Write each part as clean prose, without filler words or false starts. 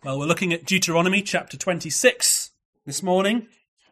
Well, we're looking at Deuteronomy chapter 26 this morning.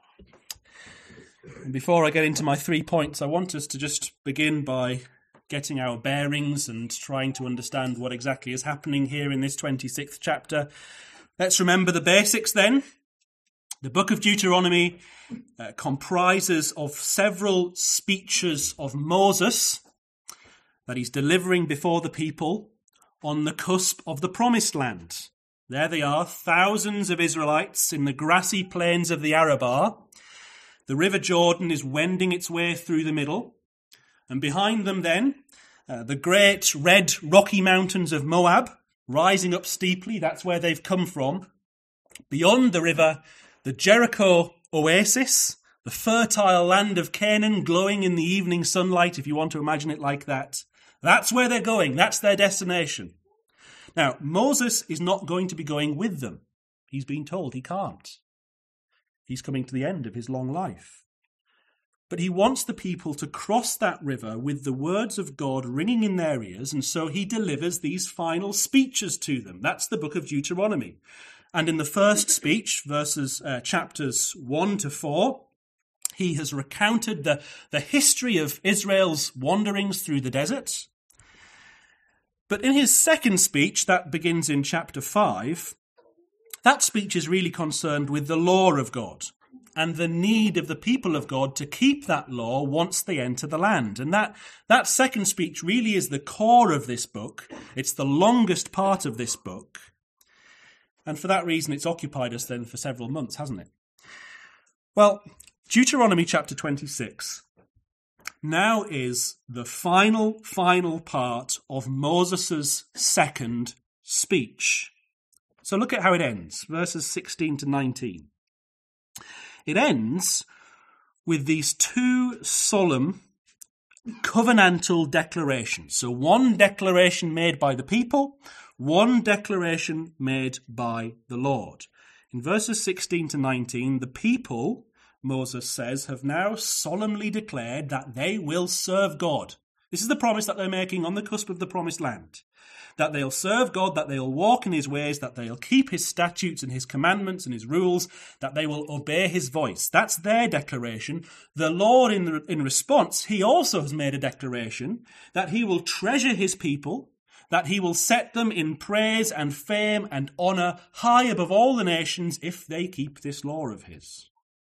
And before I get into my 3 points, I want us to just begin by getting our bearings and trying to understand what exactly is happening here in this 26th chapter. Let's remember the basics then. The book of Deuteronomy comprises of several speeches of Moses that he's delivering before the people on the cusp of the promised land. There they are, thousands of Israelites in the grassy plains of the Arabah. The River Jordan is wending its way through the middle. And behind them then, the great red rocky mountains of Moab, rising up steeply. That's where they've come from. Beyond the river, the Jericho oasis, the fertile land of Canaan glowing in the evening sunlight, if you want to imagine it like that. That's where they're going. That's their destination. Now, Moses is not going to be going with them. He's been told he can't. He's coming to the end of his long life. But he wants the people to cross that river with the words of God ringing in their ears, and so he delivers these final speeches to them. That's the book of Deuteronomy. And in the first speech, chapters 1 to 4, he has recounted the history of Israel's wanderings through the desert. But in his second speech, that begins in chapter 5, that speech is really concerned with the law of God and the need of the people of God to keep that law once they enter the land. And that second speech really is the core of this book. It's the longest part of this book. And for that reason, it's occupied us then for several months, hasn't it? Well, Deuteronomy chapter 26 now is the final part of Moses' second speech. So look at how it ends, verses 16 to 19. It ends with these two solemn covenantal declarations. So one declaration made by the people, one declaration made by the Lord. In verses 16 to 19, the people, Moses says, have now solemnly declared that they will serve God. This is the promise that they're making on the cusp of the promised land. That they'll serve God, that they'll walk in his ways, that they'll keep his statutes and his commandments and his rules, that they will obey his voice. That's their declaration. The Lord, in response, he also has made a declaration that he will treasure his people, that he will set them in praise and fame and honour high above all the nations if they keep this law of his.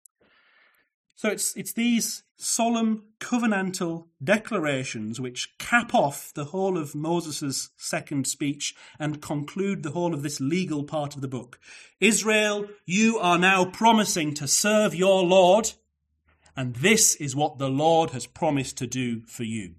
So it's these solemn covenantal declarations which cap off the whole of Moses' second speech and conclude the whole of this legal part of the book. Israel, you are now promising to serve your Lord, and this is what the Lord has promised to do for you.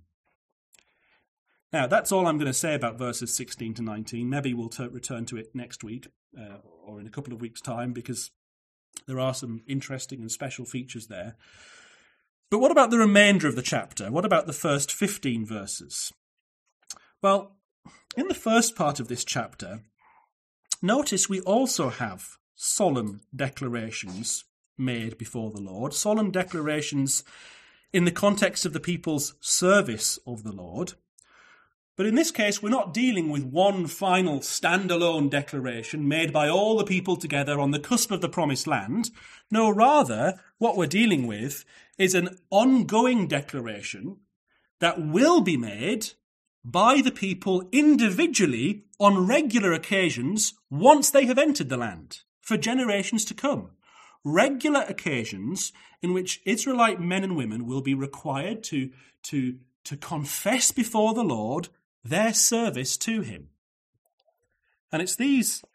Now, that's all I'm going to say about verses 16 to 19. Maybe we'll return to it next week or in a couple of weeks' time, because there are some interesting and special features there. But what about the remainder of the chapter? What about the first 15 verses? Well, in the first part of this chapter, notice we also have solemn declarations made before the Lord, solemn declarations in the context of the people's service of the Lord. But in this case, we're not dealing with one final standalone declaration made by all the people together on the cusp of the promised land. No, rather, what we're dealing with is an ongoing declaration that will be made by the people individually on regular occasions once they have entered the land, for generations to come. Regular occasions in which Israelite men and women will be required to confess before the Lord their service to him. And it's these,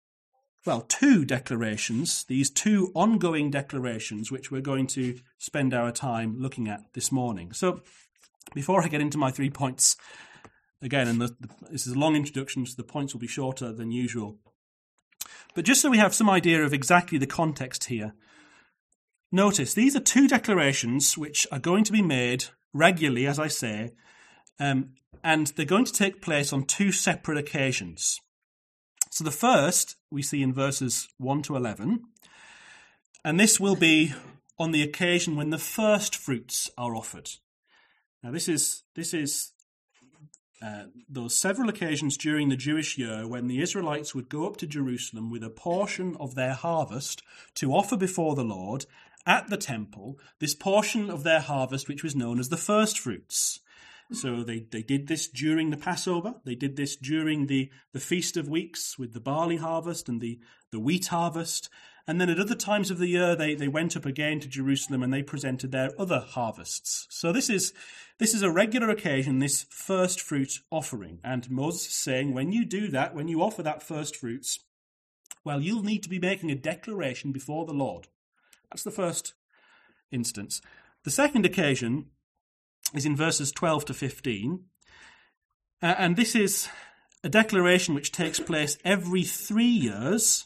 two declarations, these two ongoing declarations, which we're going to spend our time looking at this morning. So before I get into my 3 points, again, and this is a long introduction, so the points will be shorter than usual. But just so we have some idea of exactly the context here, notice these are two declarations which are going to be made regularly, as I say, and they're going to take place on two separate occasions. So the first we see in verses 1 to 11, and this will be on the occasion when the first fruits are offered. Now this is those several occasions during the Jewish year when the Israelites would go up to Jerusalem with a portion of their harvest to offer before the Lord at the temple, this portion of their harvest which was known as the first fruits. So they did this during the Passover, they did this during the Feast of Weeks with the barley harvest and the wheat harvest, and then at other times of the year they went up again to Jerusalem and they presented their other harvests. So this is a regular occasion, this first fruit offering. And Moses is saying, when you do that, when you offer that first fruits, well, you'll need to be making a declaration before the Lord. That's the first instance. The second occasion is in verses 12 to 15. And this is a declaration which takes place every 3 years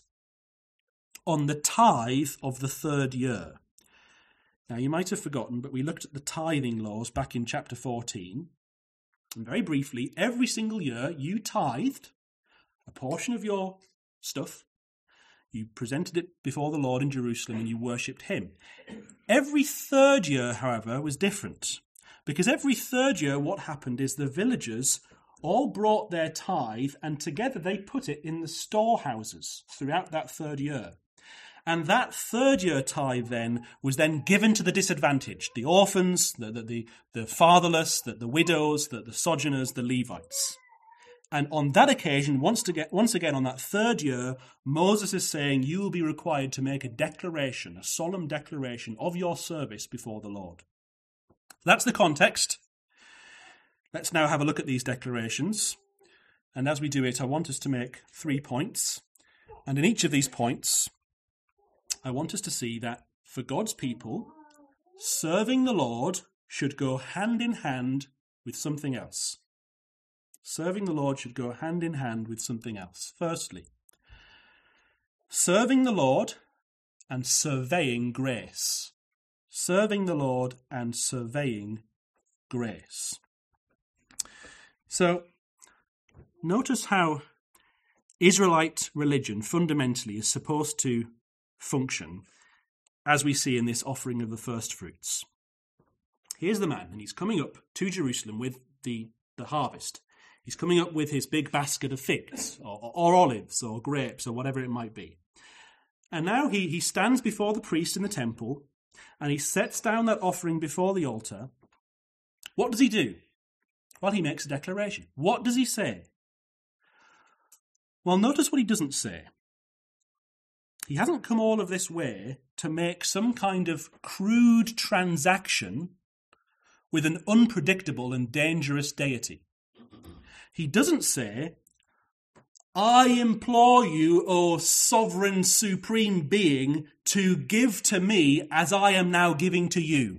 on the tithe of the third year. Now, you might have forgotten, but we looked at the tithing laws back in chapter 14. And very briefly, every single year you tithed a portion of your stuff. You presented it before the Lord in Jerusalem and you worshipped him. Every third year, however, was different. Because every third year what happened is the villagers all brought their tithe and together they put it in the storehouses throughout that third year. And that third year tithe then was then given to the disadvantaged, the orphans, the fatherless, the widows, the sojourners, the Levites. And on that occasion, once again on that third year, Moses is saying you will be required to make a declaration, a solemn declaration of your service before the Lord. That's the context. Let's now have a look at these declarations. And as we do it, I want us to make 3 points. And in each of these points, I want us to see that for God's people, serving the Lord should go hand in hand with something else. Serving the Lord should go hand in hand with something else. Firstly, serving the Lord and surveying grace. Serving the Lord and surveying grace. So, notice how Israelite religion fundamentally is supposed to function, as we see in this offering of the first fruits. Here's the man, and he's coming up to Jerusalem with the harvest. He's coming up with his big basket of figs, or olives, or grapes, or whatever it might be. And now he stands before the priest in the temple, and he sets down that offering before the altar. What does he do? Well, he makes a declaration. What does he say? Well, notice what he doesn't say. He hasn't come all of this way to make some kind of crude transaction with an unpredictable and dangerous deity. He doesn't say, I implore you, O sovereign supreme being, to give to me as I am now giving to you.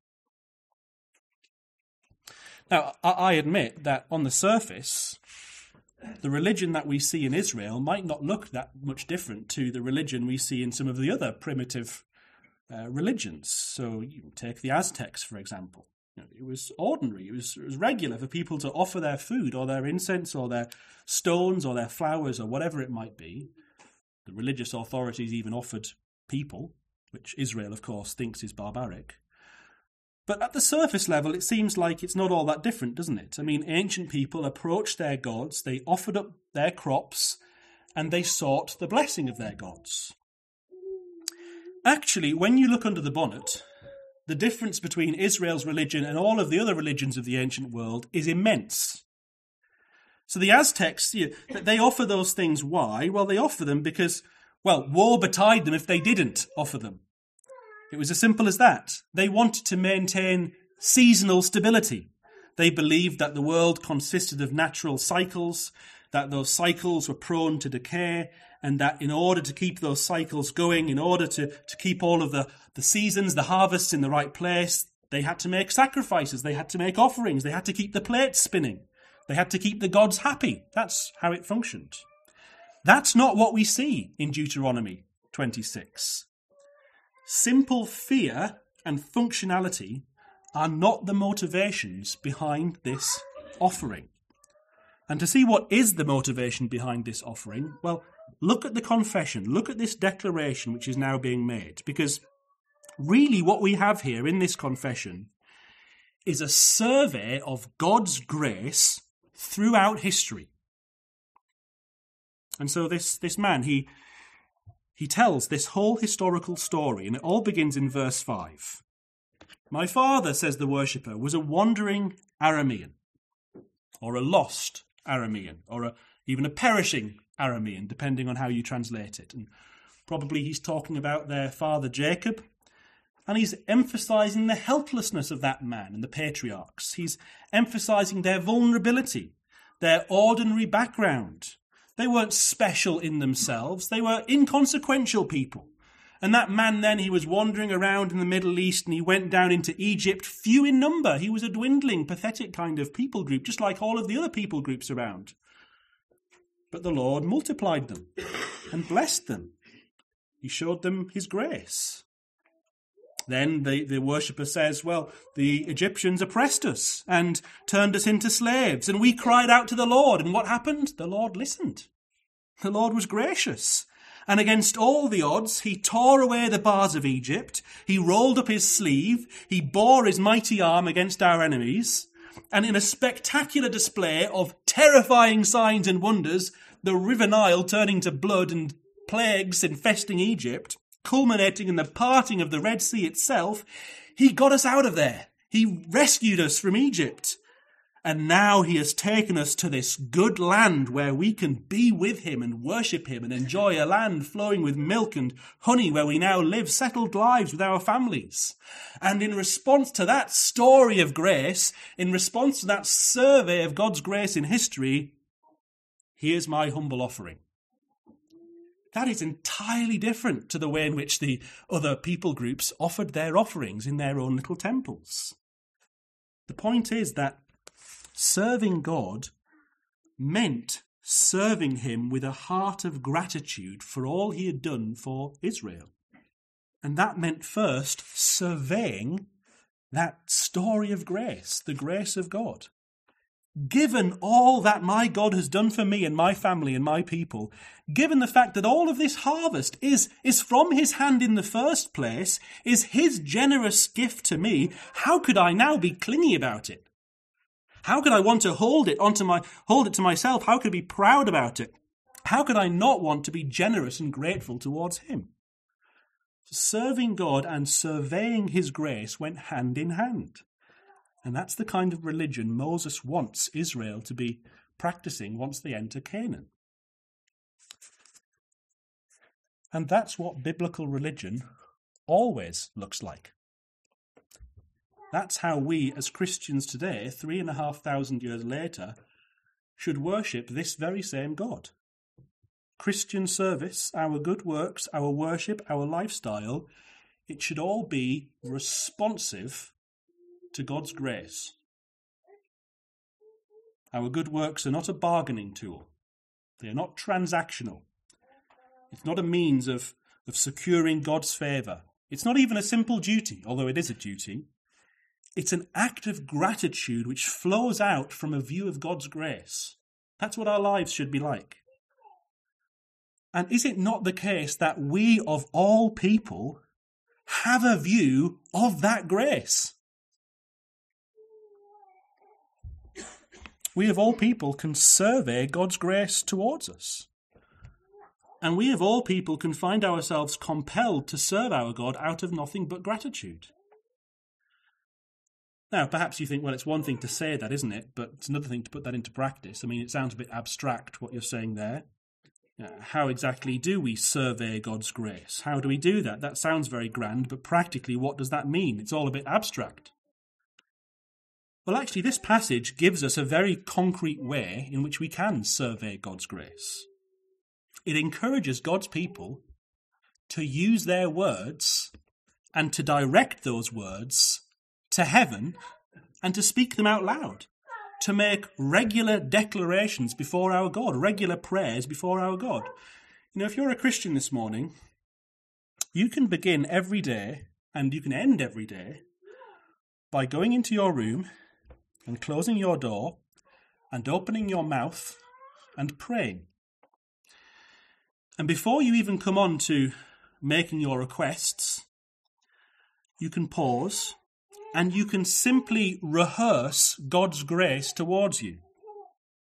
Now, I admit that on the surface, the religion that we see in Israel might not look that much different to the religion we see in some of the other primitive religions. So you take the Aztecs, for example. It was ordinary, it was regular for people to offer their food or their incense or their stones or their flowers or whatever it might be. The religious authorities even offered people, which Israel, of course, thinks is barbaric. But at the surface level, it seems like it's not all that different, doesn't it? I mean, ancient people approached their gods, they offered up their crops, and they sought the blessing of their gods. Actually, when you look under the bonnet, the difference between Israel's religion and all of the other religions of the ancient world is immense. So the Aztecs, they offer those things. Why? Well, they offer them because, woe betide them if they didn't offer them. It was as simple as that. They wanted to maintain seasonal stability. They believed that the world consisted of natural cycles, that those cycles were prone to decay, and that in order to keep those cycles going, in order to keep all of the seasons, the harvests in the right place, they had to make sacrifices, they had to make offerings, they had to keep the plates spinning, they had to keep the gods happy. That's how it functioned. That's not what we see in Deuteronomy 26. Simple fear and functionality are not the motivations behind this offering. And to see what is the motivation behind this offering, well, look at the confession, look at this declaration which is now being made, because really what we have here in this confession is a survey of God's grace throughout history. And so this man, he tells this whole historical story, and it all begins in verse 5. My father, says the worshipper, was a wandering Aramean, or a lost Aramean, or even a perishing Aramean, depending on how you translate it. And probably he's talking about their father Jacob, and he's emphasizing the helplessness of that man and the patriarchs. He's emphasizing their vulnerability, their ordinary background. They weren't special in themselves. They were inconsequential people. And that man then, he was wandering around in the Middle East, and he went down into Egypt, few in number. He was a dwindling, pathetic kind of people group, just like all of the other people groups around. But the Lord multiplied them and blessed them. He showed them his grace. Then the worshipper says, well, the Egyptians oppressed us and turned us into slaves, and we cried out to the Lord. And what happened? The Lord listened. The Lord was gracious. And against all the odds, he tore away the bars of Egypt. He rolled up his sleeve. He bore his mighty arm against our enemies. And in a spectacular display of terrifying signs and wonders, the River Nile turning to blood and plagues infesting Egypt, culminating in the parting of the Red Sea itself, he got us out of there. He rescued us from Egypt. And now he has taken us to this good land where we can be with him and worship him and enjoy a land flowing with milk and honey, where we now live settled lives with our families. And in response to that story of grace, in response to that survey of God's grace in history, here's my humble offering. That is entirely different to the way in which the other people groups offered their offerings in their own little temples. The point is that serving God meant serving him with a heart of gratitude for all he had done for Israel. And that meant first surveying that story of grace, the grace of God. Given all that my God has done for me and my family and my people, given the fact that all of this harvest is from his hand in the first place, is his generous gift to me, how could I now be clingy about it? How could I want to hold it to myself? How could I be proud about it? How could I not want to be generous and grateful towards him? Serving God and surveying his grace went hand in hand. And that's the kind of religion Moses wants Israel to be practicing once they enter Canaan. And that's what biblical religion always looks like. That's how we, as Christians today, 3,500 years later, should worship this very same God. Christian service, our good works, our worship, our lifestyle, it should all be responsive to God's grace. Our good works are not a bargaining tool. They are not transactional. It's not a means of securing God's favour. It's not even a simple duty, although it is a duty. It's an act of gratitude which flows out from a view of God's grace. That's what our lives should be like. And is it not the case that we, of all people, have a view of that grace? We, of all people, can survey God's grace towards us. And we, of all people, can find ourselves compelled to serve our God out of nothing but gratitude. Now, perhaps you think, well, it's one thing to say that, isn't it? But it's another thing to put that into practice. I mean, it sounds a bit abstract, what you're saying there. How exactly do we survey God's grace? How do we do that? That sounds very grand, but practically, what does that mean? It's all a bit abstract. Well, actually, this passage gives us a very concrete way in which we can survey God's grace. It encourages God's people to use their words and to direct those words to heaven and to speak them out loud, to make regular declarations before our God, regular prayers before our God. You know, if you're a Christian this morning, you can begin every day and you can end every day by going into your room and closing your door and opening your mouth and praying. And before you even come on to making your requests, you can pause and you can simply rehearse God's grace towards you.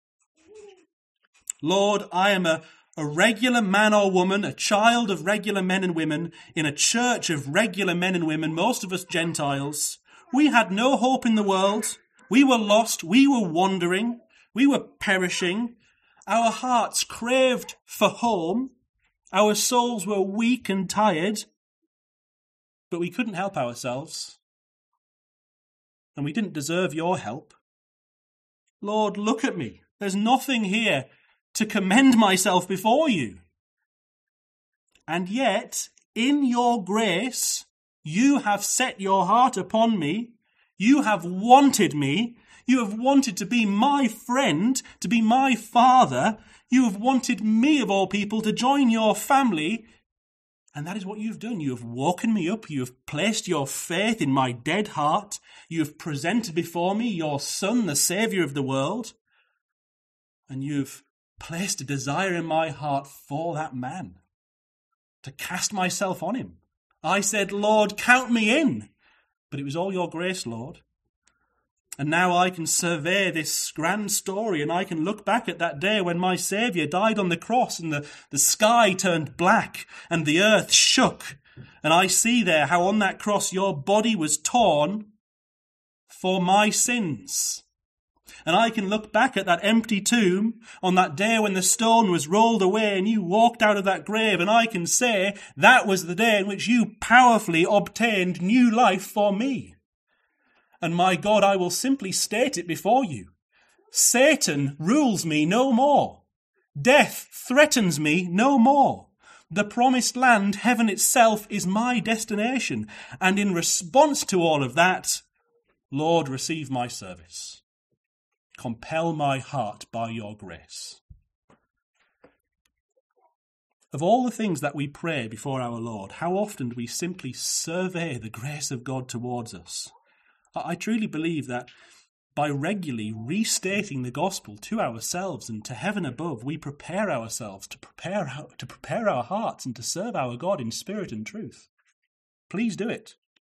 Lord, I am a regular man or woman, a child of regular men and women, in a church of regular men and women, most of us Gentiles. We had no hope in the world. We were lost. We were wandering. We were perishing. Our hearts craved for home. Our souls were weak and tired. But we couldn't help ourselves. And we didn't deserve your help. Lord, look at me. There's nothing here to commend myself before you. And yet, in your grace, you have set your heart upon me. You have wanted me. You have wanted to be my friend, to be my father. You have wanted me, of all people, to join your family. And that is what you've done. You have woken me up. You have placed your faith in my dead heart. You have presented before me your Son, the Saviour of the world. And you've placed a desire in my heart for that man, to cast myself on him. I said, Lord, count me in. But it was all your grace, Lord. And now I can survey this grand story, and I can look back at that day when my Saviour died on the cross and the sky turned black and the earth shook. And I see there how on that cross your body was torn for my sins. And I can look back at that empty tomb on that day when the stone was rolled away and you walked out of that grave, and I can say that was the day in which you powerfully obtained new life for me. And my God, I will simply state it before you. Satan rules me no more. Death threatens me no more. The promised land, heaven itself, is my destination. And in response to all of that, Lord, receive my service. Compel my heart by your grace. Of all the things that we pray before our Lord, how often do we simply survey the grace of God towards us? I truly believe that by regularly restating the gospel to ourselves and to heaven above, we prepare ourselves to prepare our hearts and to serve our God in spirit and truth. Please do it.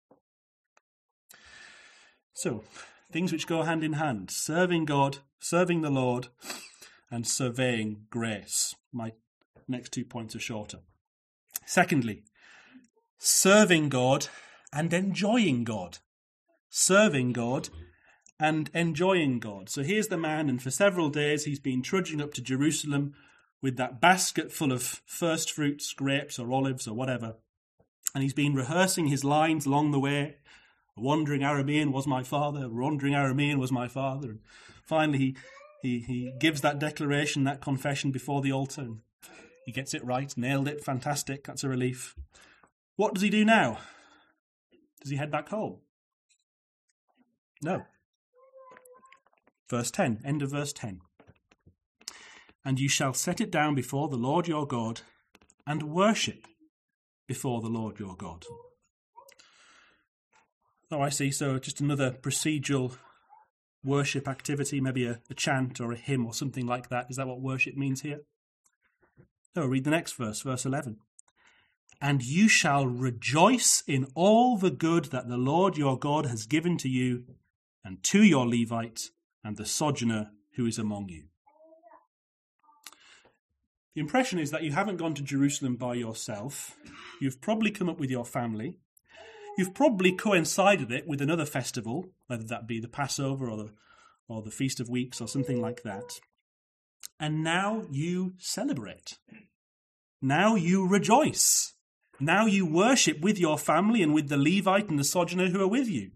So, things which go hand in hand: serving God, serving the Lord, and surveying grace. My next 2 points are shorter. Secondly, serving God and enjoying God. Serving God and enjoying God. So here's the man, and for several days he's been trudging up to Jerusalem with that basket full of first fruits, grapes or olives or whatever. And he's been rehearsing his lines along the way. A wandering Aramean was my father, a wandering Aramean was my father. And finally he gives that declaration, that confession before the altar. And he gets it right, nailed it, fantastic, that's a relief. What does he do now? Does he head back home? No. Verse 10, end of verse 10. And you shall set it down before the Lord your God and worship before the Lord your God. Oh, I see. So just another procedural worship activity, maybe a chant or a hymn or something like that. Is that what worship means here? No, read the next verse, verse 11. And you shall rejoice in all the good that the Lord your God has given to you and to your Levite and the sojourner who is among you. The impression is that you haven't gone to Jerusalem by yourself. You've probably come up with your family. You've probably coincided it with another festival, whether that be the Passover or the Feast of Weeks or something like that. And now you celebrate. Now you rejoice. Now you worship with your family and with the Levite and the sojourner who are with you.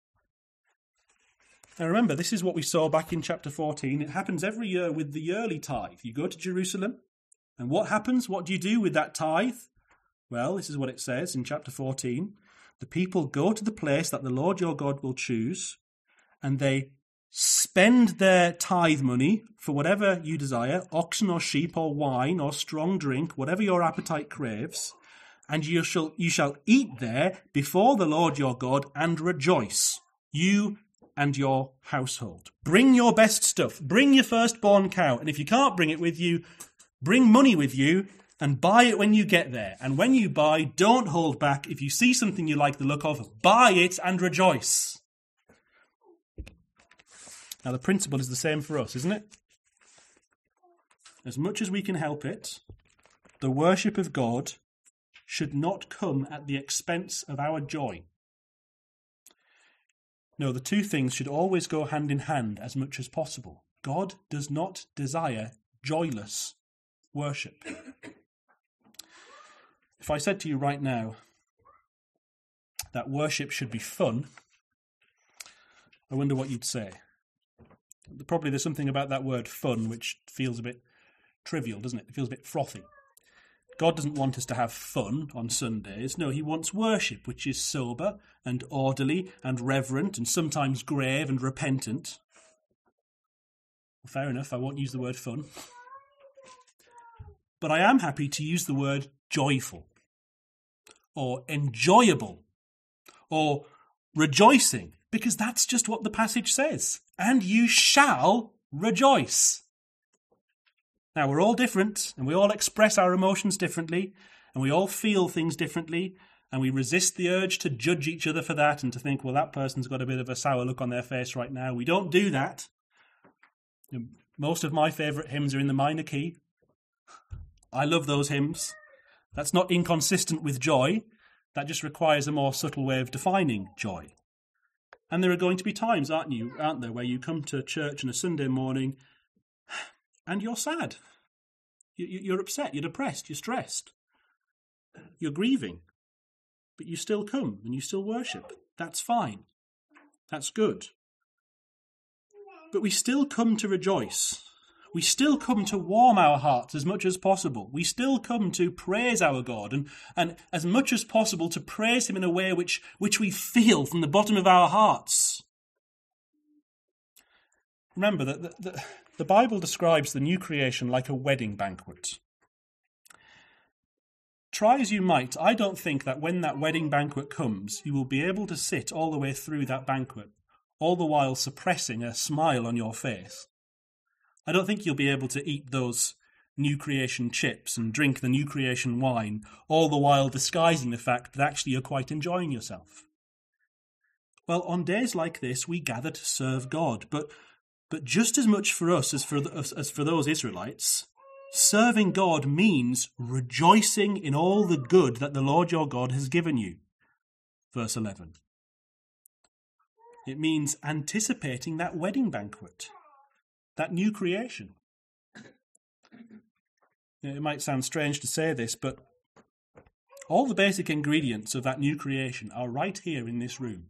Now remember, this is what we saw back in chapter 14. It happens every year with the yearly tithe. You go to Jerusalem, and what happens? What do you do with that tithe? Well, this is what it says in chapter 14. The people go to the place that the Lord your God will choose, and they spend their tithe money for whatever you desire, oxen or sheep or wine or strong drink, whatever your appetite craves, and you shall eat there before the Lord your God and rejoice, you and your household. Bring your best stuff. Bring your firstborn cow. And if you can't bring it with you, bring money with you and buy it when you get there. And when you buy, don't hold back. If you see something you like the look of, buy it and rejoice. Now the principle is the same for us, isn't it? as much as we can help it, the worship of God should not come at the expense of our joy. No, the two things should always go hand in hand as much as possible. God does not desire joyless worship. If I said to you right now that worship should be fun, I wonder what you'd say. Probably there's something about that word fun which feels a bit trivial, doesn't it? It feels a bit frothy. God doesn't want us to have fun on Sundays. No, he wants worship, which is sober and orderly and reverent and sometimes grave and repentant. Well, fair enough, I won't use the word fun. But I am happy to use the word joyful or enjoyable or rejoicing, because that's just what the passage says. And you shall rejoice. Now, we're all different, and we all express our emotions differently, and we all feel things differently, and we resist the urge to judge each other for that and to think, well, that person's got a bit of a sour look on their face right now. We don't do that. Most of my favourite hymns are in the minor key. I love those hymns. That's not inconsistent with joy. That just requires a more subtle way of defining joy. And there are going to be times, aren't there, where you come to church on a Sunday morning and you're sad. You're upset, you're depressed, you're stressed. You're grieving. But you still come and you still worship. That's fine. That's good. But we still come to rejoice. We still come to warm our hearts as much as possible. We still come to praise our God and as much as possible to praise him in a way which we feel from the bottom of our hearts. Remember that the Bible describes the new creation like a wedding banquet. Try as you might, I don't think that when that wedding banquet comes, you will be able to sit all the way through that banquet, all the while suppressing a smile on your face. I don't think you'll be able to eat those new creation chips and drink the new creation wine, all the while disguising the fact that actually you're quite enjoying yourself. Well, on days like this, we gather to serve God, but just as much for us as for those Israelites, serving God means rejoicing in all the good that the Lord your God has given you. Verse 11. It means anticipating that wedding banquet, that new creation. It might sound strange to say this, but all the basic ingredients of that new creation are right here in this room.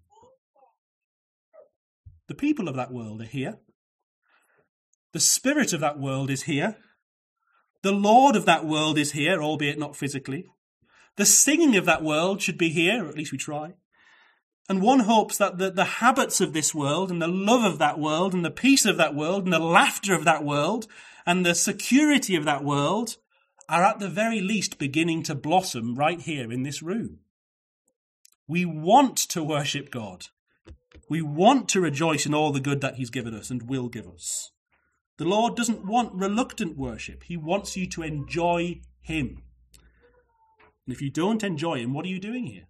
The people of that world are here. The spirit of that world is here. The Lord of that world is here, albeit not physically. The singing of that world should be here, or at least we try. And one hopes that the habits of this world and the love of that world and the peace of that world and the laughter of that world and the security of that world are at the very least beginning to blossom right here in this room. We want to worship God. We want to rejoice in all the good that he's given us and will give us. The Lord doesn't want reluctant worship. He wants you to enjoy him. And if you don't enjoy him, what are you doing here?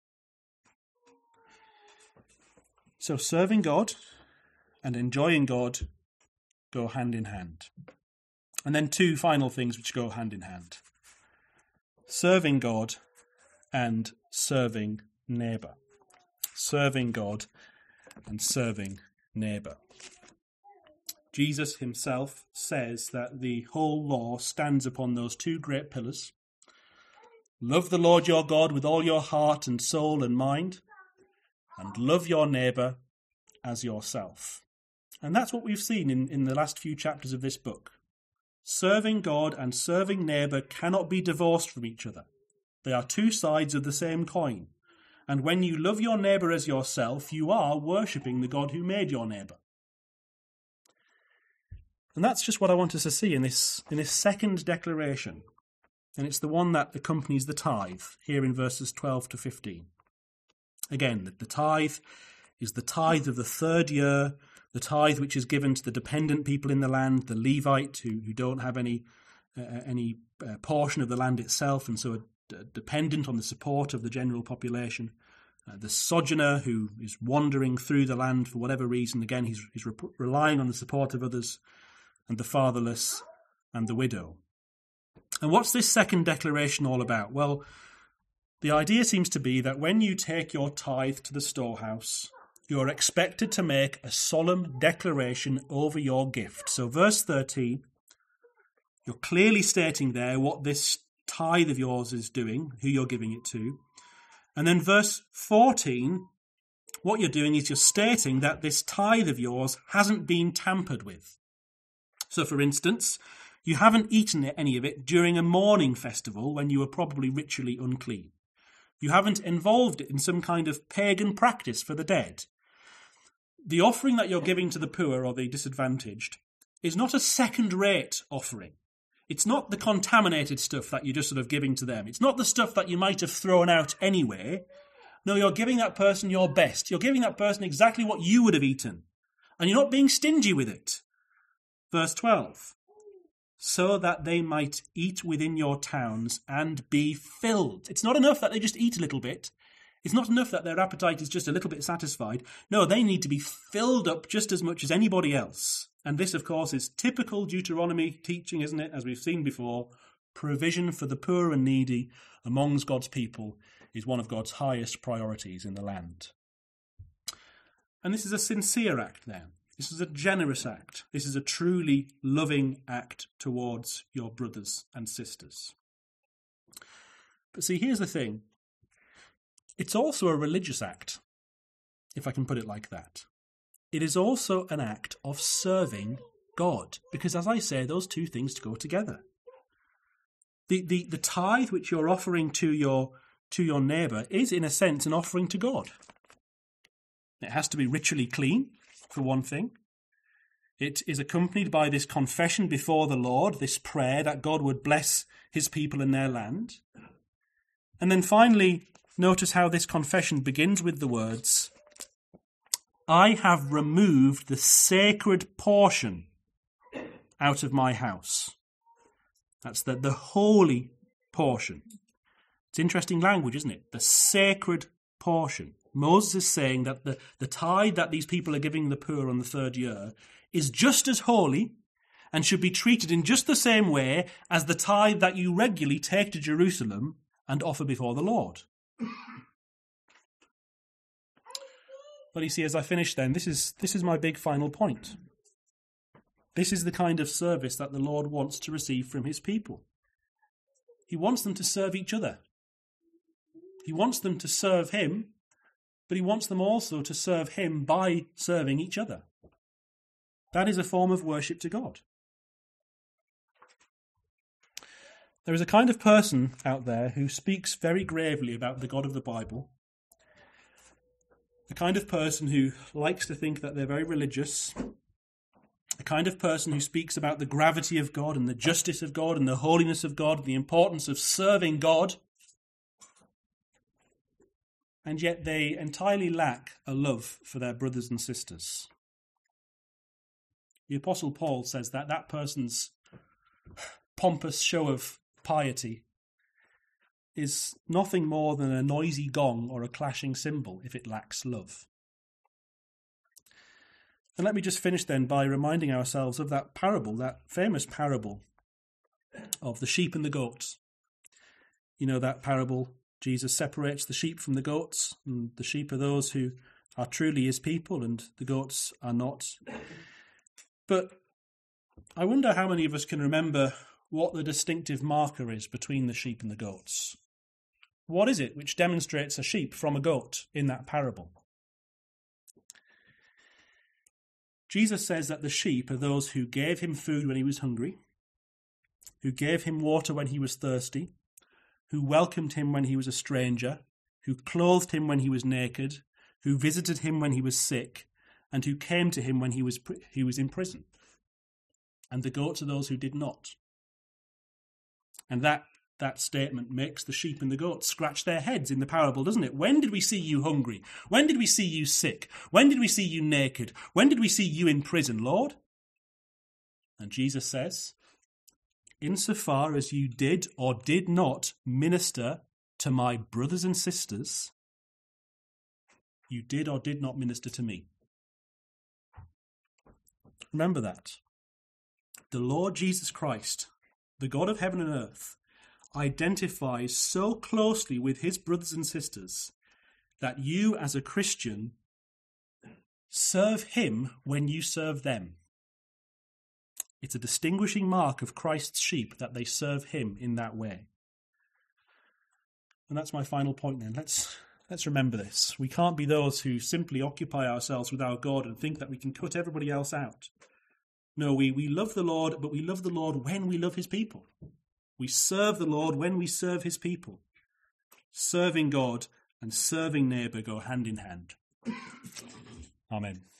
So serving God and enjoying God go hand in hand. And then two final things which go hand in hand. Serving God and serving neighbour. Serving God and serving neighbour. Jesus himself says that the whole law stands upon those two great pillars. Love the Lord your God with all your heart and soul and mind, and love your neighbour as yourself. And that's what we've seen in the last few chapters of this book. Serving God and serving neighbour cannot be divorced from each other. They are two sides of the same coin. And when you love your neighbour as yourself, you are worshipping the God who made your neighbour. And that's just what I want us to see in this second declaration. And it's the one that accompanies the tithe, here in verses 12 to 15. Again, the tithe is the tithe of the third year, the tithe which is given to the dependent people in the land, the Levite who don't have any portion of the land itself and so are dependent on the support of the general population. The sojourner who is wandering through the land for whatever reason, again, he's relying on the support of others, and the fatherless, and the widow. And what's this second declaration all about? Well, the idea seems to be that when you take your tithe to the storehouse, you're expected to make a solemn declaration over your gift. So verse 13, you're clearly stating there what this tithe of yours is doing, who you're giving it to. And then verse 14, what you're doing is you're stating that this tithe of yours hasn't been tampered with. So for instance, you haven't eaten any of it during a mourning festival when you were probably ritually unclean. You haven't involved it in some kind of pagan practice for the dead. The offering that you're giving to the poor or the disadvantaged is not a second-rate offering. It's not the contaminated stuff that you're just sort of giving to them. It's not the stuff that you might have thrown out anyway. No, you're giving that person your best. You're giving that person exactly what you would have eaten. And you're not being stingy with it. Verse 12. So that they might eat within your towns and be filled. It's not enough that they just eat a little bit. It's not enough that their appetite is just a little bit satisfied. No, they need to be filled up just as much as anybody else. And this, of course, is typical Deuteronomy teaching, isn't it? As we've seen before, provision for the poor and needy amongst God's people is one of God's highest priorities in the land. And this is a sincere act then. This is a generous act. This is a truly loving act towards your brothers and sisters. But see, here's the thing. It's also a religious act, if I can put it like that. It is also an act of serving God, because as I say, those two things go together. The tithe which you're offering to your neighbour is, in a sense, an offering to God. It has to be ritually clean, for one thing. It is accompanied by this confession before the Lord, this prayer that God would bless his people and their land. And then finally, notice how this confession begins with the words, I have removed the sacred portion out of my house. That's the holy portion. It's interesting language, isn't it? The sacred portion. Moses is saying that the tithe that these people are giving the poor on the third year is just as holy and should be treated in just the same way as the tithe that you regularly take to Jerusalem and offer before the Lord. But you see, as I finish then, this is my big final point. This is the kind of service that the Lord wants to receive from his people. He wants them to serve each other. He wants them to serve him, but he wants them also to serve him by serving each other. That is a form of worship to God. There is a kind of person out there who speaks very gravely about the God of the Bible. A kind of person who likes to think that they're very religious. A kind of person who speaks about the gravity of God and the justice of God and the holiness of God, the importance of serving God. And yet they entirely lack a love for their brothers and sisters. The Apostle Paul says that that person's pompous show of piety is nothing more than a noisy gong or a clashing cymbal if it lacks love. And let me just finish then by reminding ourselves of that parable, that famous parable of the sheep and the goats. You know that parable, Jesus separates the sheep from the goats, and the sheep are those who are truly his people and the goats are not. But I wonder how many of us can remember what the distinctive marker is between the sheep and the goats. What is it which demonstrates a sheep from a goat in that parable? Jesus says that the sheep are those who gave him food when he was hungry, who gave him water when he was thirsty, who welcomed him when he was a stranger, who clothed him when he was naked, who visited him when he was sick, and who came to him when he was in prison. And the goats are those who did not. And that statement makes the sheep and the goats scratch their heads in the parable, doesn't it? When did we see you hungry? When did we see you sick? When did we see you naked? When did we see you in prison, Lord? And Jesus says, insofar as you did or did not minister to my brothers and sisters, you did or did not minister to me. Remember that. The Lord Jesus Christ, the God of heaven and earth, identifies so closely with his brothers and sisters that you as a Christian serve him when you serve them. It's a distinguishing mark of Christ's sheep that they serve him in that way. And that's my final point then. Let's remember this. We can't be those who simply occupy ourselves with our God and think that we can cut everybody else out. No, we love the Lord, but we love the Lord when we love his people. We serve the Lord when we serve his people. Serving God and serving neighbour go hand in hand. Amen.